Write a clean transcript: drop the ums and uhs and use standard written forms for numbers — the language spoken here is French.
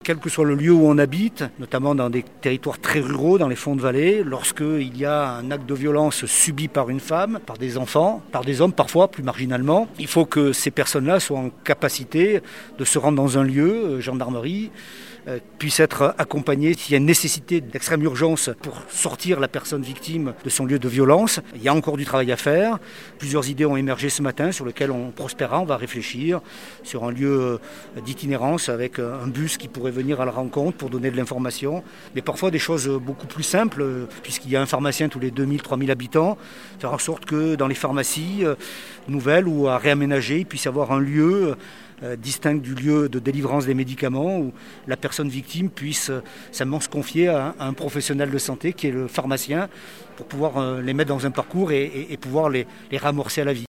Quel que soit le lieu où on habite, notamment dans des territoires très ruraux, dans les fonds de vallée, lorsqu'il y a un acte de violence subi par une femme, par des enfants, par des hommes parfois, plus marginalement, il faut que ces personnes-là soient en capacité de se rendre dans un lieu, gendarmerie, puissent être accompagnées s'il y a une nécessité d'extrême urgence pour sortir la personne victime de son lieu de violence. Il y a encore du travail à faire. Plusieurs idées ont émergé ce matin sur lesquelles on prospérera, on va réfléchir sur un lieu d'itinérance avec un bus qui pourrait venir à la rencontre pour donner de l'information. Mais parfois des choses beaucoup plus simples, puisqu'il y a un pharmacien tous les 2000-3000 habitants, faire en sorte que dans les pharmacies nouvelles ou à réaménager, il puisse y avoir un lieu distinct du lieu de délivrance des médicaments où la personne victime puisse simplement se confier à un professionnel de santé qui est le pharmacien pour pouvoir les mettre dans un parcours et pouvoir les ramorcer à la vie.